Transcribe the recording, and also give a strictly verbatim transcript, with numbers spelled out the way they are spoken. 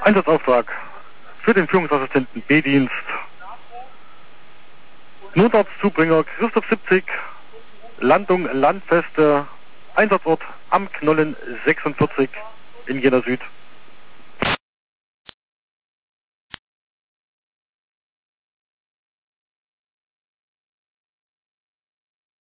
Einsatzauftrag für den Führungsassistenten B-Dienst. Notarztzubringer Christoph siebzig, Landung Landfeste, Einsatzort am Knollen sechsundvierzig in Jena Süd.